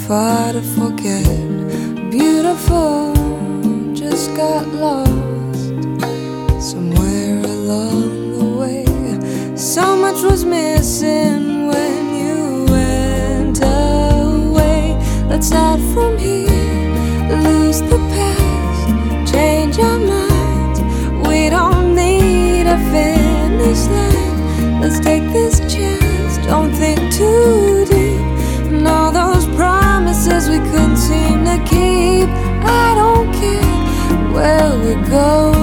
far to forget. Beautiful, just got lost somewhere along the way. So much was missing when you went away. Let's start from here, lose the past, change our minds. We don't need a finish line. Let's take this chance, don't think too deep. And all those promises we couldn't seem to keep, I don't care where we go.